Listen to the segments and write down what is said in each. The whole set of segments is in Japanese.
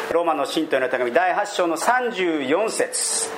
ローマの信徒への手紙第8章の34節、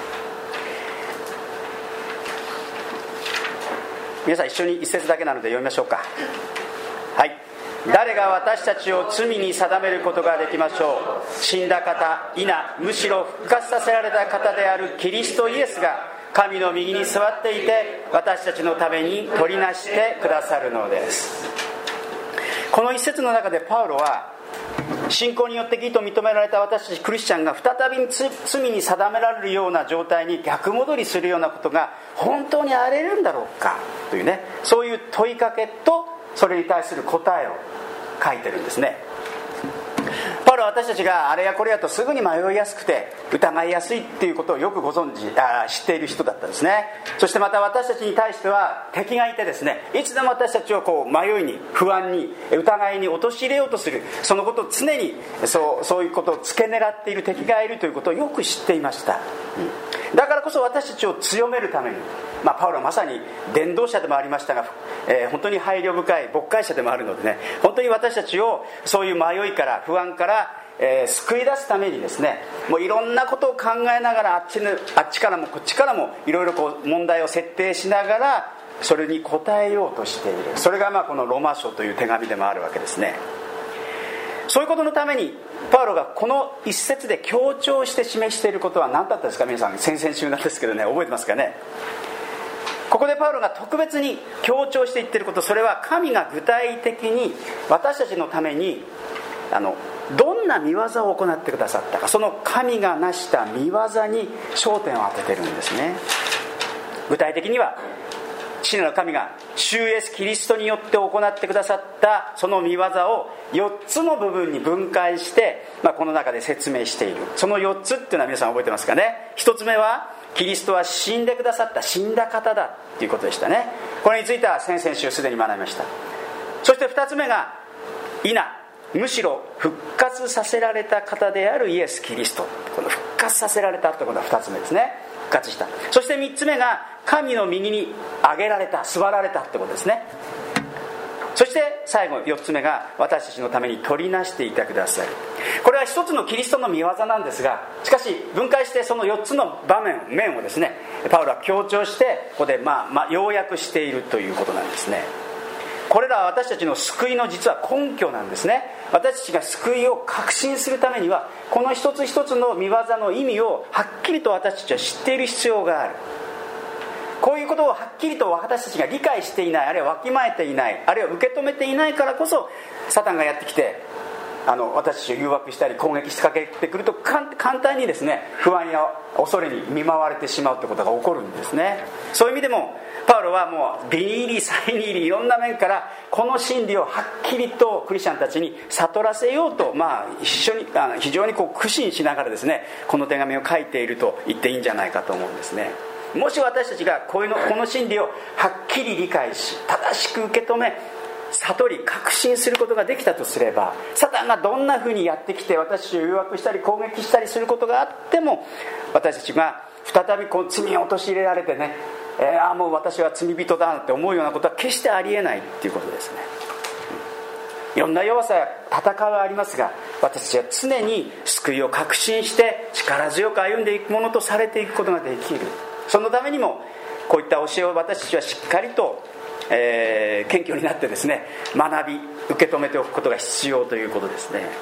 皆さん一緒に一節だけなので読みましょうか。はい。誰が私たちを罪に定めることができましょう。死んだ方、否、むしろ復活させられた方であるキリストイエスが神の右に座っていて、私たちのために取りなしてくださるのです。この一節の中でパウロは、信仰によって義と認められた私たちクリスチャンが再び罪に定められるような状態に逆戻りするようなことが本当にあり得るんだろうかというね、そういう問いかけとそれに対する答えを書いてるんですね。パウロは私たちがあれやこれやとすぐに迷いやすくて疑いやすいっていうことをよく知っている人だったんですね。そしてまた私たちに対しては敵がいてですね、いつでも私たちを迷いに、不安に、疑いに陥れようとする、そのことを常にそういうことを付け狙っている敵がいるということをよく知っていました。だからこそ私たちを強めるために、パウロはまさに伝道者でもありましたが、本当に配慮深い牧会者でもあるのでね、本当に私たちをそういう迷いから不安から救い出すためにですね、もういろんなことを考えながらあっちからもこっちからもいろいろ問題を設定しながらそれに答えようとしている。それがこのローマ書という手紙でもあるわけですね。そういうことのためにパウロがこの一節で強調して示していることは何だったですか。皆さん先々週なんですけどね、覚えてますかね。ここでパウロが特別に強調して言っていること、それは神が具体的に私たちのためにどんな見業を行ってくださったか、その神が成した見業に焦点を当てているんですね。具体的には父なる神が主イエスキリストによって行ってくださったその見業を4つの部分に分解して、この中で説明している。その4つっていうのは皆さん覚えてますかね。1つ目はキリストは死んでくださった死んだ方だっていうことでしたね。これについては先々週すでに学びました。そして2つ目が否、むしろ復活させられた方であるイエス・キリスト。この復活させられたということは2つ目ですね。復活した。そして3つ目が神の右に上げられた、座られたってことですね。そして最後4つ目が私たちのために取りなしていてください。これは一つのキリストの見業なんですが、しかし分解してその4つの面をですね、パウロは強調してここで要約しているということなんですね。これらは私たちの救いの実は根拠なんですね。私たちが救いを確信するためにはこの一つ一つの見業の意味をはっきりと私たちは知っている必要がある。こういうことをはっきりと私たちが理解していない、あるいはわきまえていない、あるいは受け止めていないからこそサタンがやってきて私たちを誘惑したり攻撃しかけてくると簡単にですね、不安や恐れに見舞われてしまうということが起こるんですね。そういう意味でもパウロはもうビニーリサイニーリいろんな面からこの真理をはっきりとクリスチャンたちに悟らせようと、非常に苦心しながらですね、この手紙を書いていると言っていいんじゃないかと思うんですね。もし私たちがこの真理をはっきり理解し正しく受け止め悟り確信することができたとすれば、サタンがどんなふうにやってきて私たちを誘惑したり攻撃したりすることがあっても、私たちが再び罪に陥れられてね、もう私は罪人だって思うようなことは決してありえないっていうことですね。いろんな弱さや戦いはありますが、私たちは常に救いを確信して力強く歩んでいくものとされていくことができる。そのためにもこういった教えを私たちはしっかりと、謙虚になってですね、学び受け止めておくことが必要ということですね。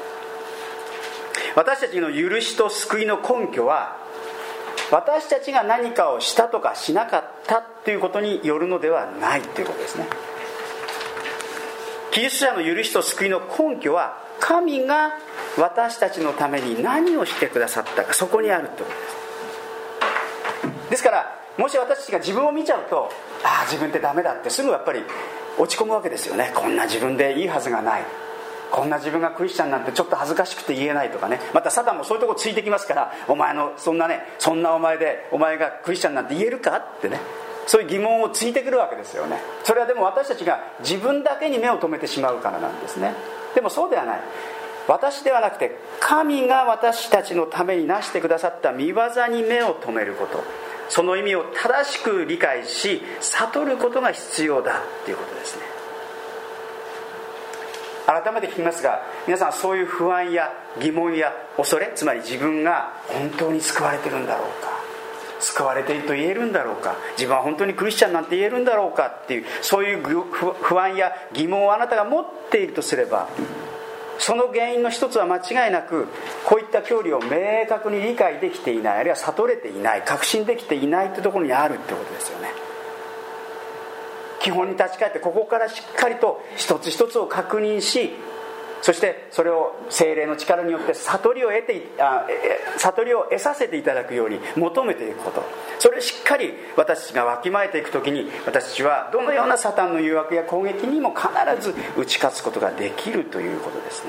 私たちの許しと救いの根拠は私たちが何かをしたとかしなかったということによるのではないということですね。キリスト者の許しと救いの根拠は神が私たちのために何をしてくださったか、そこにあるということです。ですからもし私たちが自分を見ちゃうと、自分ってダメだってすぐやっぱり落ち込むわけですよね。こんな自分でいいはずがない、こんな自分がクリスチャンなんてちょっと恥ずかしくて言えないとかね。またサタンもそういうとこついてきますから、お前のそんなお前がクリスチャンなんて言えるかってね、そういう疑問をついてくるわけですよね。それはでも私たちが自分だけに目を留めてしまうからなんですね。でもそうではない。私ではなくて神が私たちのためになしてくださった御業に目を留めること、その意味を正しく理解し悟ることが必要だということですね。 改めて聞きますが、皆さんそういう不安や疑問や恐れ、つまり自分が本当に救われてるんだろうか、救われていると言えるんだろうか、自分は本当にクリスチャンなんて言えるんだろうかっていう、そういう不安や疑問をあなたが持っているとすれば、その原因の一つは間違いなく、こういった教理を明確に理解できていない、あるいは悟れていない、確信できていないというところにあるってことですよね。基本に立ち返って、ここからしっかりと一つ一つを確認し、そしてそれを聖霊の力によって悟りを得させていただくように求めていくこと、それをしっかり私たちがわきまえていくときに、私たちはどのようなサタンの誘惑や攻撃にも必ず打ち勝つことができるということですね。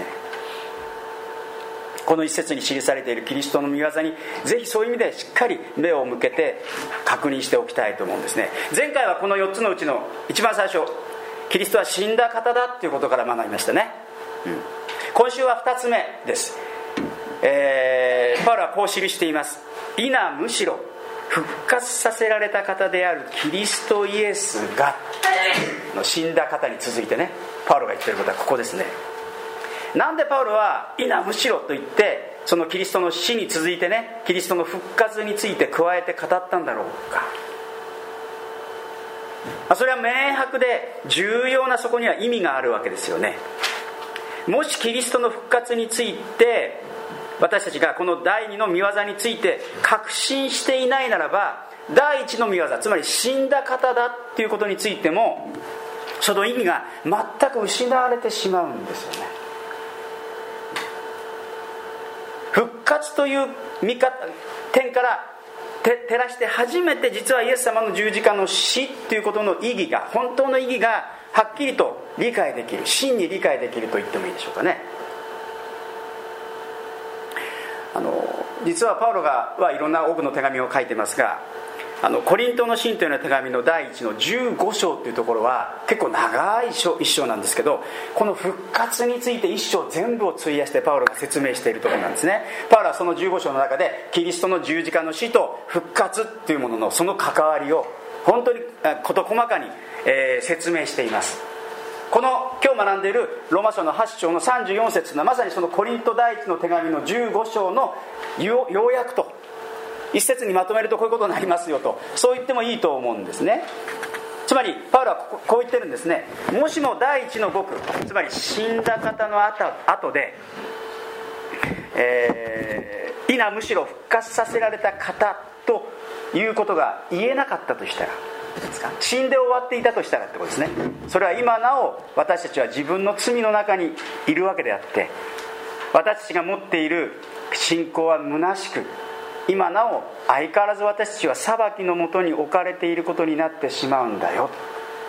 この一節に記されているキリストの御業に、ぜひそういう意味でしっかり目を向けて確認しておきたいと思うんですね。前回はこの4つのうちの一番最初、キリストは死んだ方だということから学びましたね。今週は2つ目です。パウロはこう記しています。否むしろ復活させられた方であるキリストイエスがの死んだ方に続いてね、パウロが言っていることはここですね。なんでパウロは否むしろと言って、そのキリストの死に続いてね、キリストの復活について加えて語ったんだろうか。それは明白で重要な、そこには意味があるわけですよね。もしキリストの復活について私たちがこの第二の御業について確信していないならば、第一の御業、つまり死んだ方だっていうことについてもその意味が全く失われてしまうんですよね。復活という見方点から照らして初めて、実はイエス様の十字架の死っていうことの意義が、本当の意義がはっきりと理解できる、真に理解できると言ってもいいでしょうかね。実はパウロはいろんな多くの手紙を書いてますが、コリントの信徒への手紙の第1の15章というところは結構長い一章なんですけど、この復活について一章全部を費やしてパウロが説明しているところなんですね。パウロはその15章の中でキリストの十字架の死と復活というもののその関わりを本当に事細かに、説明しています。この今日学んでいるローマ書の8章の34節のまさにそのコリント第1の手紙の15章の要約と、一節にまとめるとこういうことになりますよと、そう言ってもいいと思うんですね。つまりパウロはこう言ってるんですね。もしも第一の僕、つまり死んだ方の後で、否むしろ復活させられた方ということが言えなかったとしたら、死んで終わっていたとしたらってことですね。それは今なお私たちは自分の罪の中にいるわけであって、私たちが持っている信仰は虚しく、今なお相変わらず私たちは裁きのもとに置かれていることになってしまうんだよ。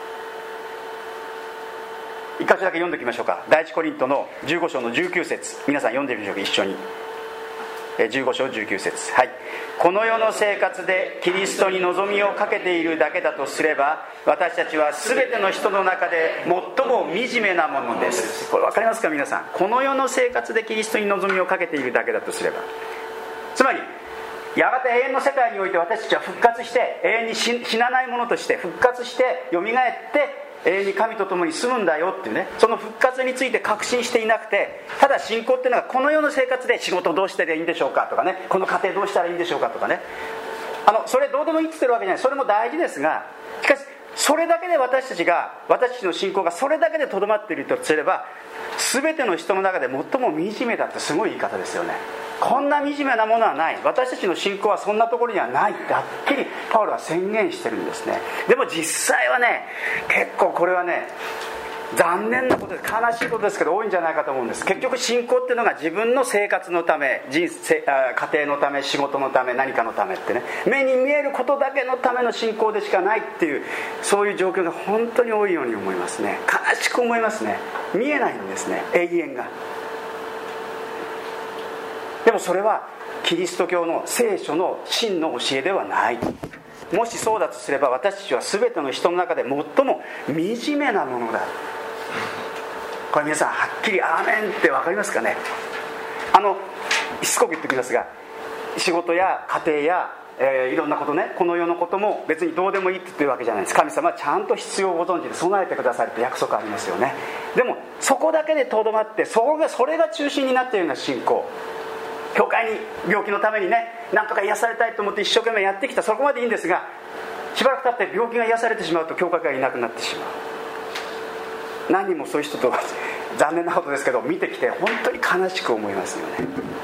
一箇所だけ読んでおきましょうか。第一コリントの15章の19節、皆さん読んでみましょうか、一緒に。15章19節、はい。この世の生活でキリストに望みをかけているだけだとすれば、私たちは全ての人の中で最も惨めなものです。これ分かりますか皆さん。この世の生活でキリストに望みをかけているだけだとすれば、つまりやがて永遠の世界において私たちは復活して、永遠に死なないものとして復活してよみがえって永遠に神と共に住むんだよっていうね、その復活について確信していなくて、ただ信仰っていうのはこの世の生活で仕事どうしていいんでしょうかとかね、この家庭どうしたらいいんでしょうかとかね、それどうでもいいって言ってるわけじゃない。それも大事ですが、しかしそれだけで私たちの信仰がそれだけでとどまっているとすれば、全ての人の中で最も惨めだってすごい言い方ですよね。こんな惨めなものはない、私たちの信仰はそんなところにはないってはっきりパウロは宣言してるんですね。でも実際はね、結構これはね、残念なことです、悲しいことですけど多いんじゃないかと思うんです。結局信仰っていうのが自分の生活のため、家庭のため、仕事のため、何かのためってね、目に見えることだけのための信仰でしかないっていう、そういう状況が本当に多いように思いますね。悲しく思いますね。見えないんですね、永遠が。でもそれはキリスト教の聖書の真の教えではない。もしそうだとすれば、私たちは全ての人の中で最も惨めなものだ。これ皆さんはっきりアーメンって分かりますかね。しつこく言っておきますが、仕事や家庭やいろんなことね、この世のことも別にどうでもいいって言ってるわけじゃないです。神様はちゃんと必要をご存知で備えてくださるって約束ありますよね。でもそこだけでとどまって、それが中心になっているような信仰、教会に病気のためにね、なんとか癒されたいと思って一生懸命やってきた、そこまでいいんですが、しばらく経って病気が癒されてしまうと教会がいなくなってしまう。何人もそういう人と残念なことですけど見てきて本当に悲しく思いますよね。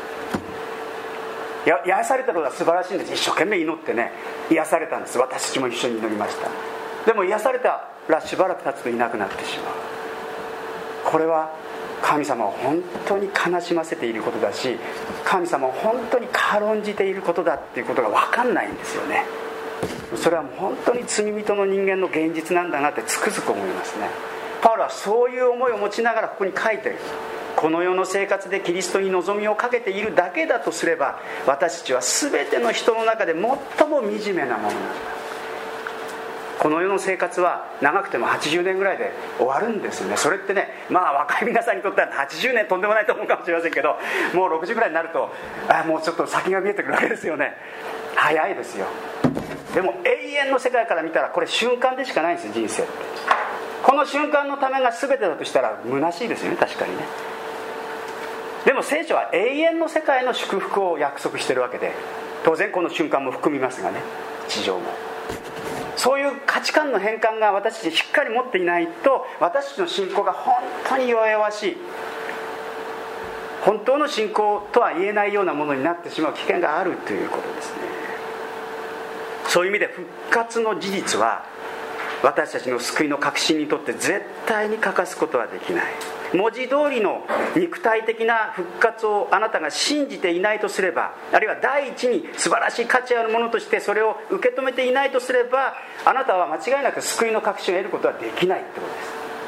癒されたことは素晴らしいんです。一生懸命祈ってね癒されたんです。私たちも一緒に祈りました。でも癒されたらしばらく経つといなくなってしまう。これは神様を本当に悲しませていることだし、神様を本当に軽んじていることだっていうことが分かんないんですよね。それはもう本当に罪人の人間の現実なんだなってつくづく思いますね。パウロはそういう思いを持ちながらここに書いている。この世の生活でキリストに望みをかけているだけだとすれば、私たちは全ての人の中で最も惨めなものなんだ。この世の生活は長くても80年ぐらいで終わるんですよね。それってね、若い皆さんにとっては80年とんでもないと思うかもしれませんけど、もう60ぐらいになるともうちょっと先が見えてくるわけですよね。早いですよ。でも永遠の世界から見たらこれ瞬間でしかないんですよ、人生って。この瞬間のためが全てだとしたら虚しいですよね、確かにね。でも聖書は永遠の世界の祝福を約束しているわけで、当然この瞬間も含みますがね、地上も。そういう価値観の変換が私たちしっかり持っていないと、私たちの信仰が本当に弱々しい、本当の信仰とは言えないようなものになってしまう危険があるということですね。そういう意味で復活の事実は私たちの救いの確信にとって絶対に欠かすことはできない。文字通りの肉体的な復活をあなたが信じていないとすれば、あるいは第一に素晴らしい価値あるものとしてそれを受け止めていないとすれば、あなたは間違いなく救いの確信を得ることはできないってこと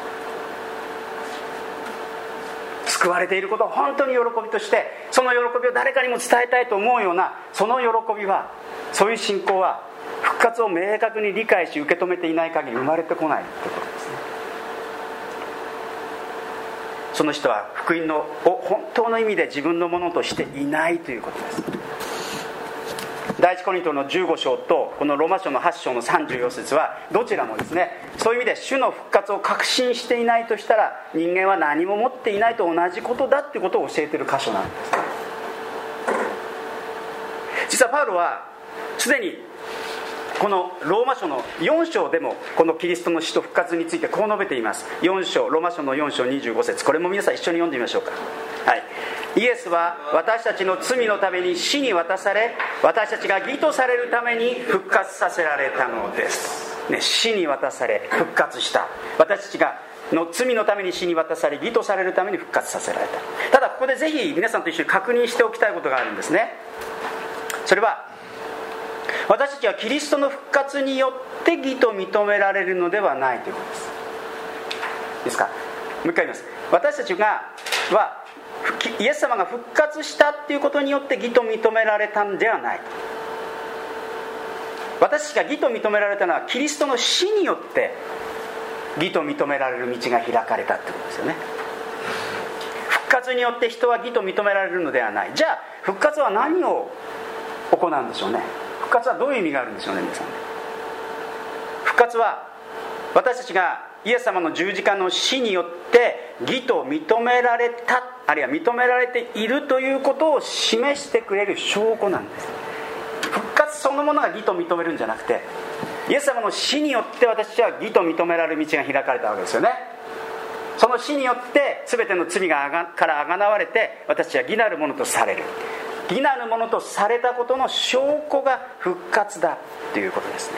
です。救われていることを本当に喜びとして、その喜びを誰かにも伝えたいと思うようなその喜びは、そういう信仰は復活を明確に理解し受け止めていない限り生まれてこないってことですね。その人は福音を本当の意味で自分のものとしていないということです。第一コリントの15章とこのローマ書の8章の34節はどちらもですね、そういう意味で主の復活を確信していないとしたら、人間は何も持っていないと同じことだということを教えている箇所なんです。実はパウロはすでにこのローマ書の4章でもこのキリストの死と復活についてこう述べています。4章、ローマ書の4章25節、これも皆さん一緒に読んでみましょうか。はい。イエスは私たちの罪のために死に渡され、私たちが義とされるために復活させられたのです、ね、死に渡され復活した。私たちがの罪のために死に渡され義とされるために復活させられた。ただここでぜひ皆さんと一緒に確認しておきたいことがあるんですね。それは私たちはキリストの復活によって義と認められるのではないということです。いいですか。もう一回言います。私たちはイエス様が復活したということによって義と認められたんではない。私たちが義と認められたのはキリストの死によって義と認められる道が開かれたということですよね。復活によって人は義と認められるのではない。じゃあ復活は何を行うんでしょうね。復活はどういう意味があるんでしょうね、皆さん。復活は私たちがイエス様の十字架の死によって義と認められた、あるいは認められているということを示してくれる証拠なんです。復活そのものが義と認めるんじゃなくて、イエス様の死によって私たちは義と認められる道が開かれたわけですよね。その死によって全ての罪からあがなわれて、私たちは義なるものとされる。義なるものとされたことの証拠が復活だということですね。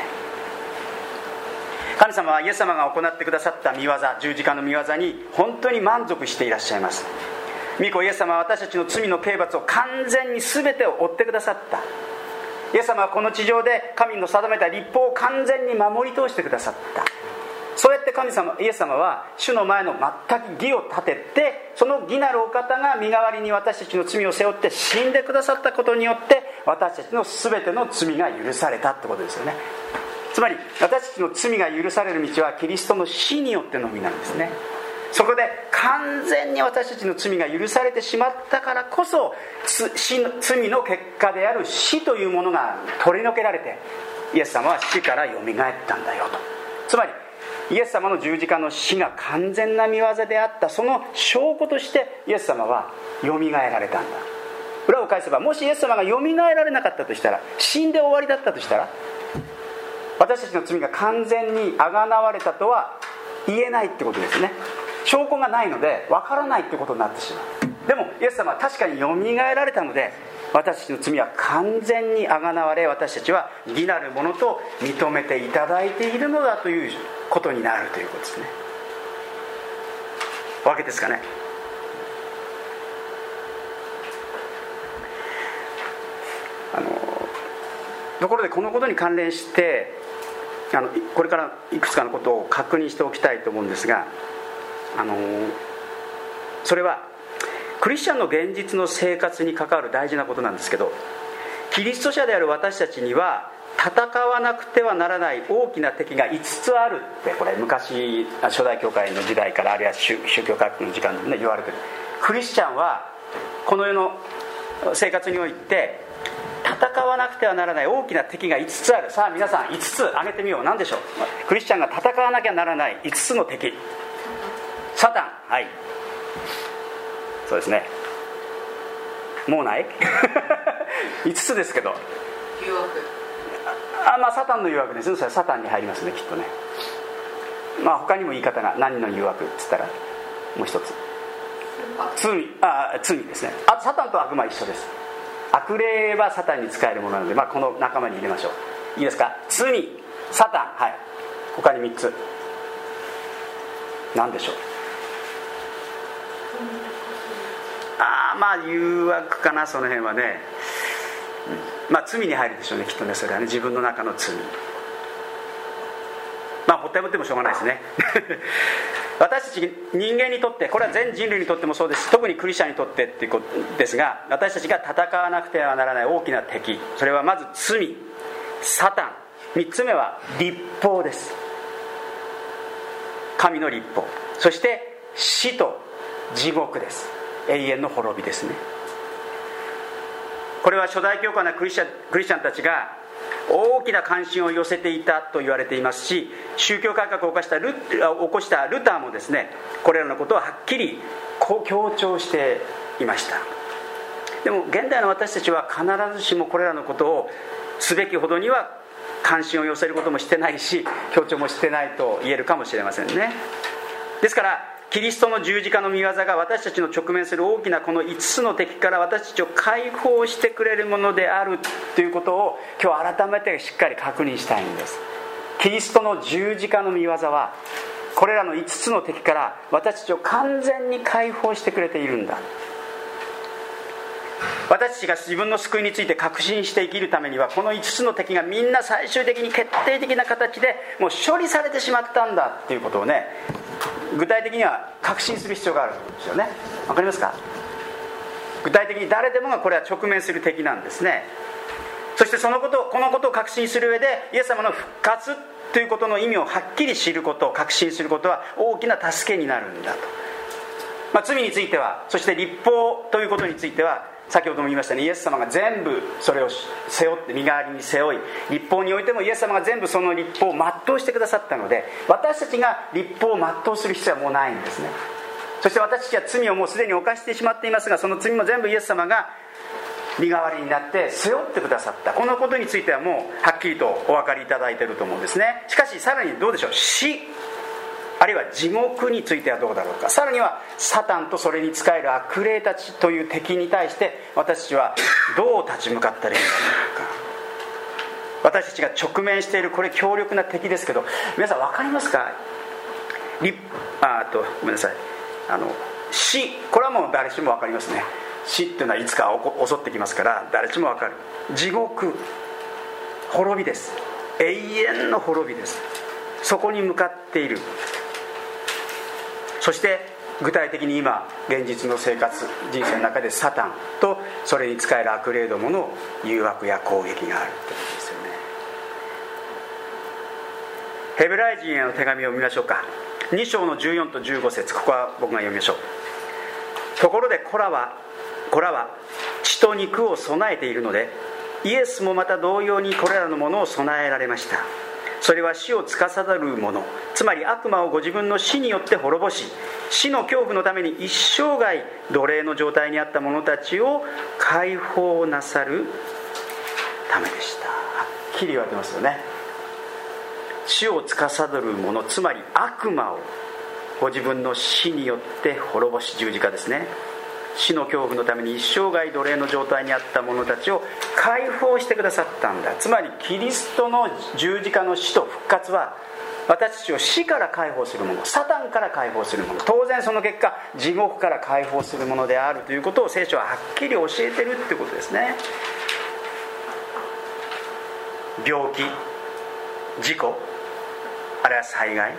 神様はイエス様が行ってくださった御業、十字架の御業に本当に満足していらっしゃいます。御子イエス様は私たちの罪の刑罰を完全に全てを負ってくださった。イエス様はこの地上で神の定めた律法を完全に守り通してくださった。そうやってイエス様は主の前の全く義を立てて、その義なるお方が身代わりに私たちの罪を背負って死んでくださったことによって、私たちの全ての罪が許されたってことですよね。つまり私たちの罪が許される道はキリストの死によってのみなんですね。 そこで完全に私たちの罪が許されてしまったからこそ、罪の結果である死というものが取り除けられて、イエス様は死からよみがえったんだよと。つまりイエス様の十字架の死が完全な見業であった、その証拠としてイエス様はよみがえられたんだ。裏を返せば、もしイエス様がよみがえられなかったとしたら、死んで終わりだったとしたら、私たちの罪が完全にあがなわれたとは言えないってことですね。証拠がないので分からないってことになってしまう。でもイエス様は確かによみがえられたので、私たちの罪は完全にあがなわれ、私たちは義なるものと認めていただいているのだということになるということですね。わけですかね。ところでこのことに関連してこれからいくつかのことを確認しておきたいと思うんですが、それはクリスチャンの現実の生活に関わる大事なことなんですけど、キリスト者である私たちには戦わなくてはならない大きな敵が5つあるって、これ昔初代教会の時代から、あるいは宗教改革の時間で、ね、言われてる。クリスチャンはこの世の生活において戦わなくてはならない大きな敵が5つある。さあ皆さん5つ挙げてみよう。何でしょう。クリスチャンが戦わなきゃならない5つの敵。サタン、はい、そうですね。もうない5つですけど、 誘惑、 まあサタンの誘惑ですね。それはサタンに入りますね、きっとね。まあ他にも言い方が、何の誘惑って言ったらもう一つ、罪ですね。サタンと悪魔一緒です。悪霊はサタンに使えるものなので、まあ、この仲間に入れましょう。いいですか。罪、サタン、はい、他に3つ何でしょう。まあ誘惑かな、その辺はね。まあ罪に入るでしょうね、きっとね。それはね、自分の中の罪。まあほったいもってもしょうがないですね私たち人間にとって、これは全人類にとってもそうですし、特にクリスチャンにとってっていうことですが、私たちが戦わなくてはならない大きな敵、それはまず罪、サタン、3つ目は律法です。神の律法。そして死と地獄です。永遠の滅びですね。これは初代教会のクリスチャンたちが大きな関心を寄せていたと言われていますし、宗教改革を起こしたルターもですね、これらのことをはっきり強調していました。でも現代の私たちは必ずしもこれらのことをすべきほどには関心を寄せることもしてないし、強調もしてないと言えるかもしれませんね。ですからキリストの十字架の御業が私たちの直面する大きなこの5つの敵から私たちを解放してくれるものであるということを今日改めてしっかり確認したいんです。キリストの十字架の御業はこれらの5つの敵から私たちを完全に解放してくれているんだ。私たちが自分の救いについて確信して生きるためには、この5つの敵がみんな最終的に決定的な形でもう処理されてしまったんだっていうことをね、具体的には確信する必要があるんですよね。わかりますか。具体的に誰でもがこれは直面する敵なんですね。そしてこのことを確信する上で、イエス様の復活ということの意味をはっきり知ること、確信することは大きな助けになるんだと。罪については、そして律法ということについては、先ほども言いましたね、イエス様が全部それを背負って、身代わりに背負い、律法においてもイエス様が全部その律法を全うしてくださったので、私たちが律法を全うする必要はもうないんですね。そして私たちは罪をもうすでに犯してしまっていますが、その罪も全部イエス様が身代わりになって背負ってくださった。このことについてはもうはっきりとお分かりいただいていると思うんですね。しかしさらにどうでしょう。死、あるいは地獄についてはどうだろうか。さらにはサタンとそれに仕える悪霊たちという敵に対して私たちはどう立ち向かったらいいのだろうか。私たちが直面しているこれ強力な敵ですけど、皆さん分かりますか。ごめんなさい、死、これはもう誰しも分かりますね。死っていうのはいつか襲ってきますから誰しも分かる。地獄、滅びです。永遠の滅びです。そこに向かっている。そして具体的に今現実の生活人生の中でサタンとそれに仕える悪霊どもの誘惑や攻撃があるということですよね。ヘブライ人への手紙を見ましょうか。 2章の14と15節、ここは僕が読みましょう。ところで子らは血と肉を備えているので、イエスもまた同様にこれらのものを備えられました。それは死を司る者、つまり悪魔をご自分の死によって滅ぼし、死の恐怖のために一生涯奴隷の状態にあった者たちを解放なさるためでした。はっきり言われてますよね。死を司る者、つまり悪魔をご自分の死によって滅ぼし、十字架ですね、死の恐怖のために一生涯奴隷の状態にあった者たちを解放してくださったんだ。つまりキリストの十字架の死と復活は、私たちを死から解放するもの、サタンから解放するもの、当然その結果地獄から解放するものであるということを聖書ははっきり教えてるってことですね。病気、事故、あるいは災害、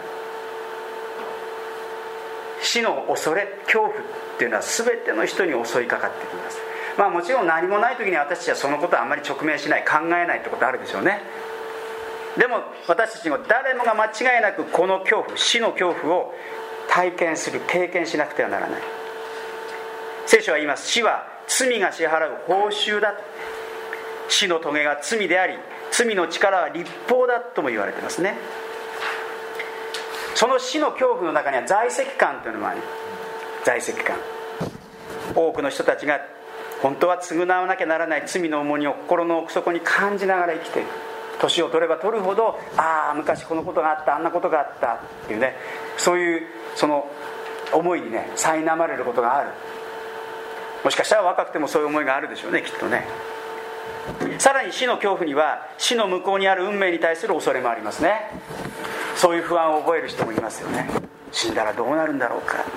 死の恐れ、恐怖っていうのは全ての人に襲いかかってきます。もちろん何もない時に私たちはそのことはあまり直面しない、考えないってことあるでしょうね。でも私たちも誰もが間違いなくこの恐怖、死の恐怖を体験する、経験しなくてはならない。聖書は言います。死は罪が支払う報酬だ。死の棘が罪であり、罪の力は律法だとも言われていますね。その死の恐怖の中には在籍感というのもある。在籍感、多くの人たちが本当は償わなきゃならない罪の重荷を心の奥底に感じながら生きている。年を取れば取るほど、昔このことがあった、あんなことがあったっていうね、そういうその思いにね苛まれることがある。もしかしたら若くてもそういう思いがあるでしょうね、きっとね。さらに死の恐怖には死の向こうにある運命に対する恐れもありますね。そういう不安を覚える人もいますよね。死んだらどうなるんだろうか。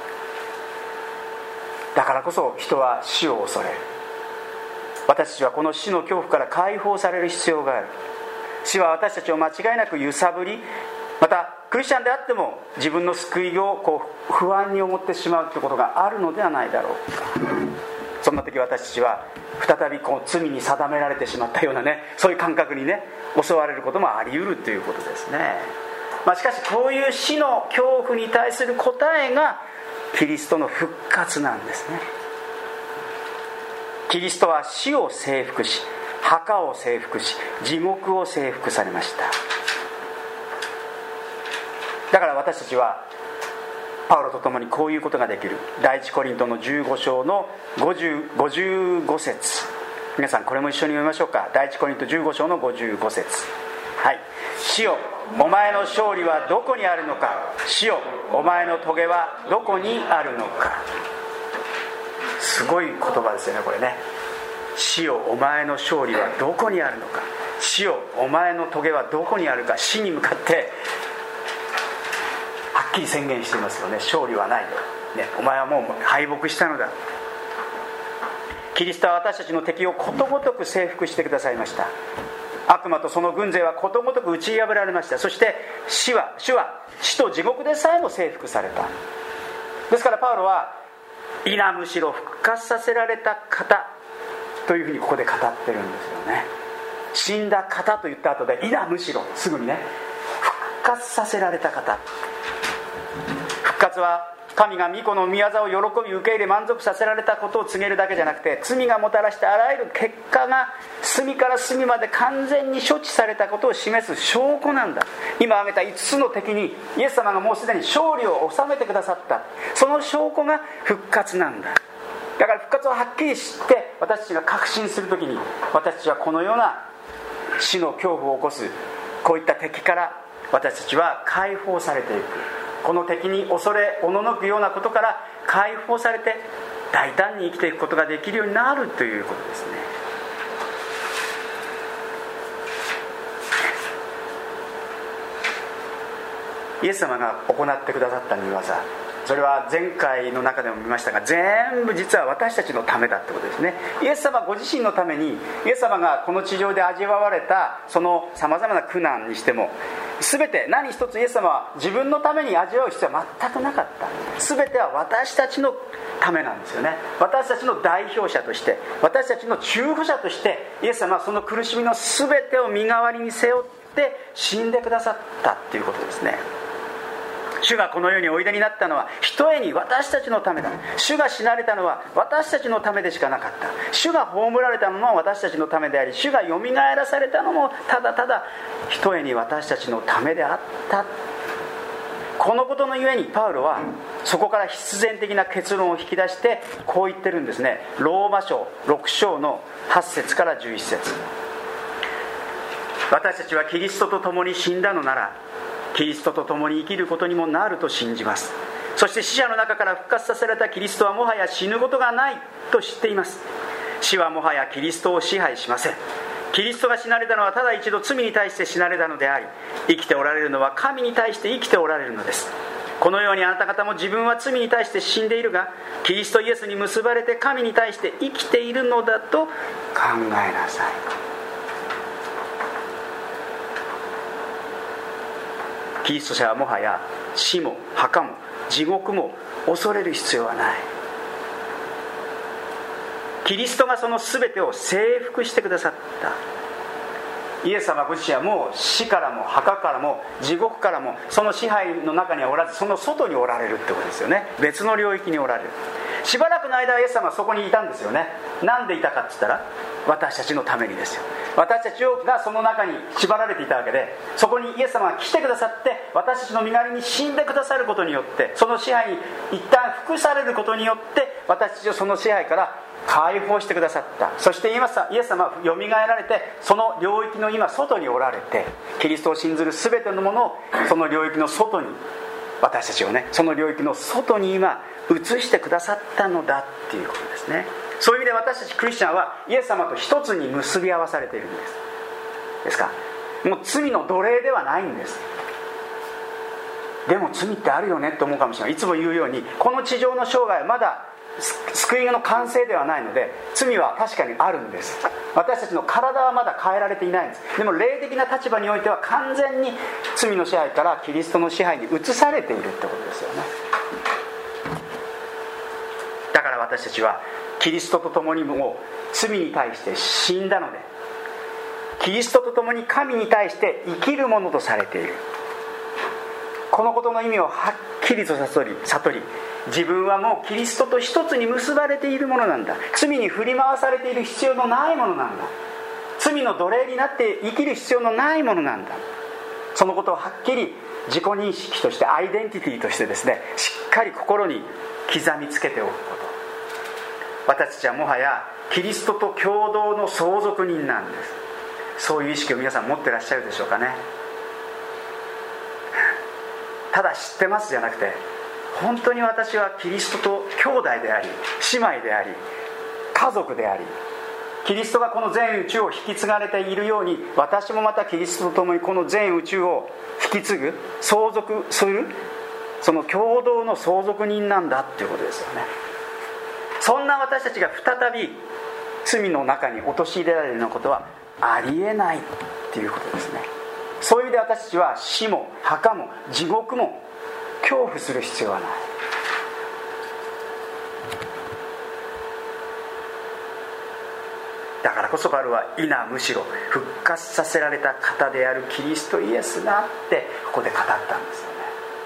だからこそ人は死を恐れる。私たちはこの死の恐怖から解放される必要がある。死は私たちを間違いなく揺さぶり、またクリスチャンであっても自分の救いを不安に思ってしまうということがあるのではないだろうか。そんな時私たちは再び罪に定められてしまったようなね、そういう感覚にね襲われることもあり得るということですね。しかしこういう死の恐怖に対する答えがキリストの復活なんですね。キリストは死を征服し、墓を征服し、地獄を征服されました。だから私たちはパウロと共にこういうことができる。第一コリントの15章の55節、皆さんこれも一緒に読みましょうか。第一コリント15章の55節、はい。死よ、お前の勝利はどこにあるのか。死よ、お前の棘はどこにあるのか。すごい言葉ですよね、これね。死よ、お前の勝利はどこにあるのか。死よ、お前の棘はどこにあるか。死に向かってはっきり宣言していますよね。勝利はない、ね、お前はもう敗北したのだ。キリストは私たちの敵をことごとく征服してくださいました。悪魔とその軍勢はことごとく打ち破られました。そして主は死と地獄でさえも征服された。ですからパウロはイナむしろ復活させられた方というふうにここで語ってるんですよね。死んだ方と言った後でイナむしろすぐにね、復活させられた方。復活は神が御子の御業を喜び受け入れ満足させられたことを告げるだけじゃなくて、罪がもたらしたあらゆる結果が隅から隅まで完全に処置されたことを示す証拠なんだ。今挙げた5つの敵にイエス様がもうすでに勝利を収めてくださった、その証拠が復活なんだ。だから復活をはっきり知って私たちが確信するときに、私たちはこのような死の恐怖を起こすこういった敵から私たちは解放されていく。この敵に恐れおののくようなことから解放されて大胆に生きていくことができるようになるということですね。イエス様が行ってくださった御業、それは前回の中でも見ましたが、全部実は私たちのためだってことですね。イエス様ご自身のために、イエス様がこの地上で味わわれたそのさまざまな苦難にしても、全て何一つイエス様は自分のために味わう必要は全くなかった。全ては私たちのためなんですよね。私たちの代表者として、私たちの中保者として、イエス様はその苦しみの全てを身代わりに背負って死んでくださったっていうことですね。 主がこの世においでになったのはひとえに私たちのためだ。主が死なれたのは私たちのためでしかなかった。主が葬られたのも私たちのためであり、主がよみがえらされたのもただただひとえに私たちのためであった。このことのゆえにパウロはそこから必然的な結論を引き出してこう言ってるんですね。ローマ書6章の8節から11節。私たちはキリストと共に死んだのならキリストと共に生きることにもなると信じます。そして死者の中から復活させられたキリストはもはや死ぬことがないと知っています。死はもはやキリストを支配しません。キリストが死なれたのはただ一度罪に対して死なれたのであり、生きておられるのは神に対して生きておられるのです。このようにあなた方も自分は罪に対して死んでいるが、キリストイエスに結ばれて神に対して生きているのだと考えなさい。キリスト者はもはや死も墓も地獄も恐れる必要はない。キリストがその全てを征服してくださった。イエス様ご自身はもう死からも墓からも地獄からもその支配の中にはおらず、その外におられるってことですよね。別の領域におられる。しばらくの間イエス様はそこにいたんですよね。なんでいたかって言ったら私たちのためにですよ。私たちがその中に縛られていたわけで、そこにイエス様が来てくださって私たちの身代わりに死んでくださることによって、その支配に一旦服されることによって私たちをその支配から解放してくださった。そしてイエス様はよみがえられて、その領域の今外におられて、キリストを信ずる全てのものをその領域の外に、私たちをね、その領域の外に今移してくださったのだっていうことですね。そういう意味で私たちクリスチャンはイエス様と一つに結び合わされているんですか。もう罪の奴隷ではないんです。でも罪ってあるよねって思うかもしれない。いつも言うように、この地上の生涯はまだ救いの完成ではないので、罪は確かにあるんです。私たちの体はまだ変えられていないんです。でも霊的な立場においては完全に罪の支配からキリストの支配に移されているってことですよね。だから私たちはキリストと共にも罪に対して死んだので、キリストと共に神に対して生きるものとされている。このことの意味をはっきりと悟り、自分はもうキリストと一つに結ばれているものなんだ。罪に振り回されている必要のないものなんだ。罪の奴隷になって生きる必要のないものなんだ。そのことをはっきり自己認識として、アイデンティティとしてですね、しっかり心に刻みつけておくこと。私たちはもはやキリストと共同の相続人なんです。そういう意識を皆さん持ってらっしゃるでしょうかね。ただ知ってますじゃなくて、本当に私はキリストと兄弟であり、姉妹であり、家族であり、キリストがこの全宇宙を引き継がれているように、私もまたキリストと共にこの全宇宙を引き継ぐ、相続する、その共同の相続人なんだっていうことですよね。そんな私たちが再び罪の中に陥れられるようなことはありえないっていうことですね。そういう意味で私たちは死も墓も地獄も恐怖する必要はない。だからこそパウロはむしろ復活させられた方であるキリストイエスがってここで語ったんですよね。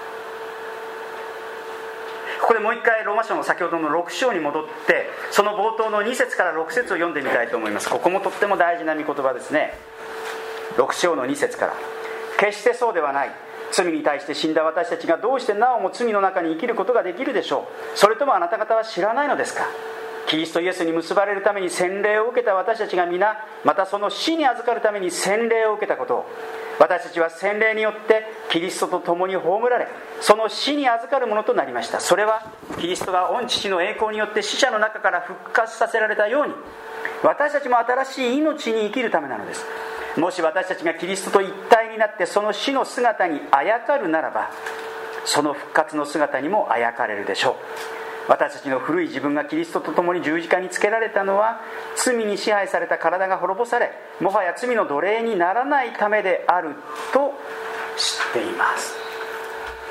ここでもう一回ローマ書の先ほどの6章に戻って、その冒頭の2節から6節を読んでみたいと思います。ここもとっても大事な御言葉ですね。6章の2節から、決してそうではない。罪に対して死んだ私たちがどうしてなおも罪の中に生きることができるでしょう。それともあなた方は知らないのですか。キリストイエスに結ばれるために洗礼を受けた私たちが皆、またその死に預かるために洗礼を受けたことを、私たちは洗礼によってキリストと共に葬られ、その死に預かるものとなりました。それはキリストが御父の栄光によって死者の中から復活させられたように、私たちも新しい命に生きるためなのです。もし私たちがキリストと一体になってその死の姿にあやかるならば、その復活の姿にもあやかれるでしょう。私たちの古い自分がキリストと共に十字架につけられたのは、罪に支配された体が滅ぼされ、もはや罪の奴隷にならないためであると知っています。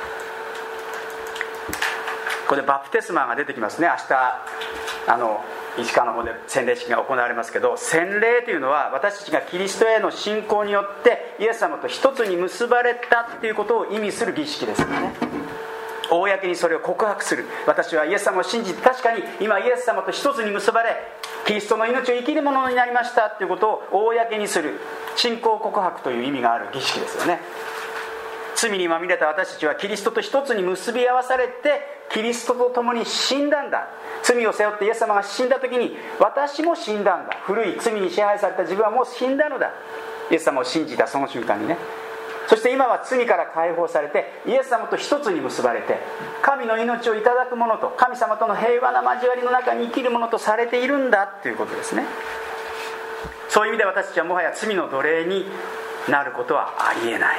ここでバプテスマが出てきますね。明日市川の方で洗礼式が行われますけど、洗礼というのは私たちがキリストへの信仰によってイエス様と一つに結ばれたということを意味する儀式ですよね。公にそれを告白する。私はイエス様を信じて、確かに今イエス様と一つに結ばれキリストの命を生きるものになりましたということを公にする信仰告白という意味がある儀式ですよね。罪にまみれた私たちはキリストと一つに結び合わされてキリストと共に死んだんだ。罪を背負ってイエス様が死んだ時に私も死んだんだ。古い罪に支配された自分はもう死んだのだ。イエス様を信じたその瞬間にね。そして今は罪から解放されてイエス様と一つに結ばれて神の命をいただくものと神様との平和な交わりの中に生きるものとされているんだということですね。そういう意味で私たちはもはや罪の奴隷になることはありえない。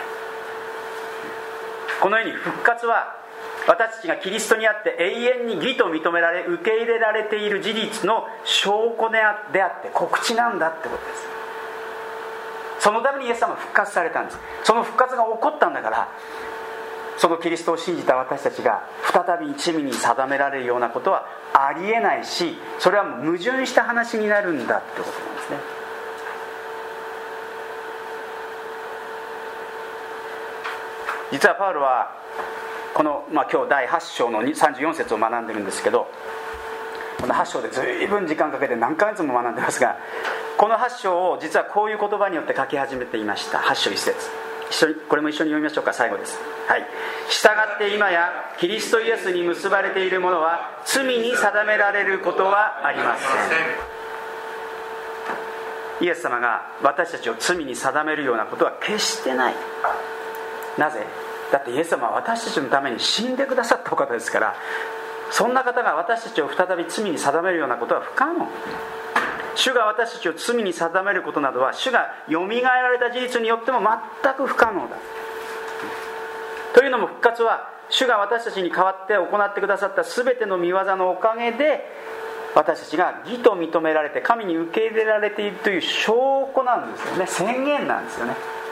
このように復活は私たちがキリストにあって永遠に義と認められ受け入れられている事実の証拠であって告知なんだってことです。そのためにイエス様は復活されたんです。その復活が起こったんだから、そのキリストを信じた私たちが再び罪に定められるようなことはありえないし、それはもう矛盾した話になるんだってことなんですね。実はパウロはこの、今日第8章の34節を学んでるんですけど、この8章で随分時間かけて何ヶ月も学んでますが、この8章を実はこういう言葉によって書き始めていました。8章1節、これも一緒に読みましょうか。最後です。はい。従って今やキリストイエスに結ばれている者は罪に定められることはありません。イエス様が私たちを罪に定めるようなことは決してない。なぜ？だってイエス様は私たちのために死んでくださったお方ですから、そんな方が私たちを再び罪に定めるようなことは不可能。主が私たちを罪に定めることなどは主がよみがえられた事実によっても全く不可能だ。というのも復活は主が私たちに代わって行ってくださった全ての御業のおかげで私たちが義と認められて神に受け入れられているという証拠なんですよね。宣言なんですよね。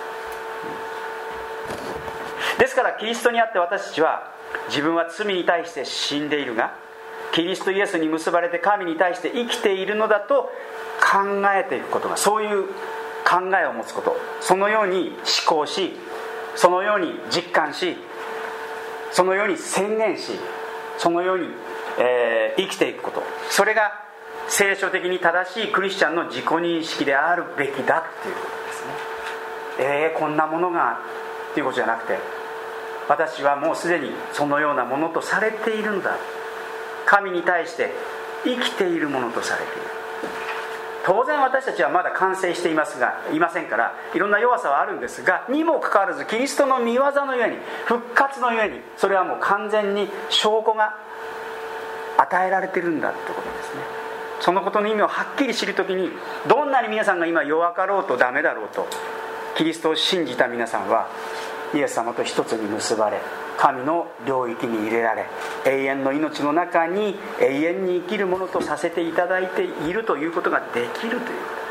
ですからキリストにあって私たちは自分は罪に対して死んでいるがキリストイエスに結ばれて神に対して生きているのだと考えていくことが、そういう考えを持つこと、そのように思考し、そのように実感し、そのように宣言し、そのように、生きていくこと、それが聖書的に正しいクリスチャンの自己認識であるべきだっていうことですね。こんなものがっていうことじゃなくて、私はもうすでにそのようなものとされているのだ。神に対して生きているものとされている。当然私たちはまだ完成していませんから、いろんな弱さはあるんですが、にもかかわらずキリストの御業のゆえに、復活のゆえに、それはもう完全に証拠が与えられているんだってことですね。そのことの意味をはっきり知るときに、どんなに皆さんが今弱かろうとダメだろうと、キリストを信じた皆さんはイエス様と一つに結ばれ、神の領域に入れられ、永遠の命の中に永遠に生きるものとさせていただいているということができるということです。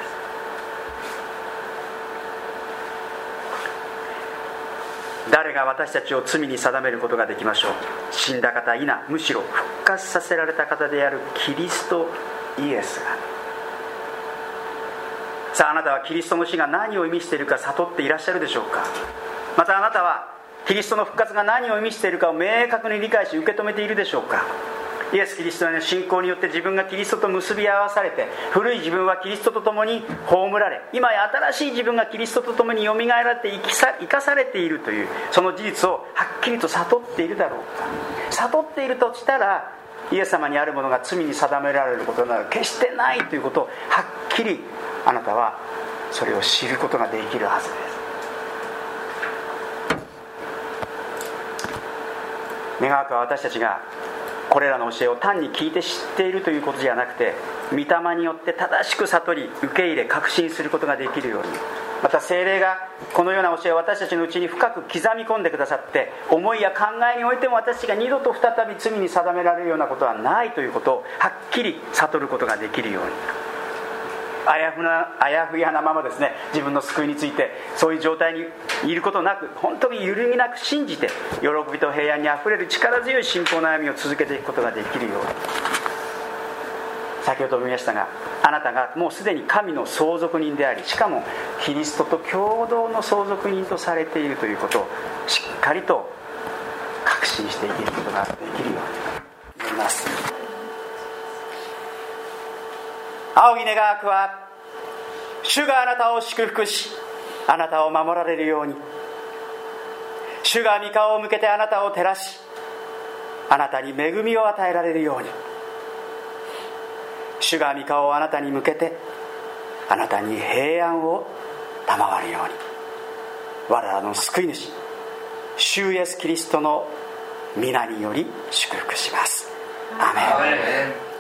誰が私たちを罪に定めることができましょう。死んだ方否、むしろ復活させられた方であるキリストイエスが。さあ、あなたはキリストの死が何を意味しているか悟っていらっしゃるでしょうか。またあなたはキリストの復活が何を意味しているかを明確に理解し受け止めているでしょうか。イエス・キリストへの信仰によって自分がキリストと結び合わされて、古い自分はキリストと共に葬られ、今や新しい自分がキリストと共によみがえられて生かされているというその事実をはっきりと悟っているだろうか。悟っているとしたら、イエス様にあるものが罪に定められることなど決してないということをはっきりあなたはそれを知ることができるはずです。願わくは私たちがこれらの教えを単に聞いて知っているということではなくて、御霊によって正しく悟り受け入れ確信することができるように、また聖霊がこのような教えを私たちのうちに深く刻み込んでくださって、思いや考えにおいても私たちが二度と再び罪に定められるようなことはないということをはっきり悟ることができるように、あやふやなままですね、自分の救いについてそういう状態にいることなく、本当に揺るぎなく信じて、喜びと平安にあふれる力強い信仰の歩みを続けていくことができるように、 先ほども言いましたが、あなたがもうすでに神の相続人であり、しかもキリストと共同の相続人とされているということをしっかりと確信して生きることができるようになります。仰ぎ願わくは、主があなたを祝福し、あなたを守られるように。主が御顔を向けてあなたを照らし、あなたに恵みを与えられるように。主が御顔をあなたに向けて、あなたに平安を賜るように。我らの救い主、主イエスキリストの皆により祝福します。アーメン。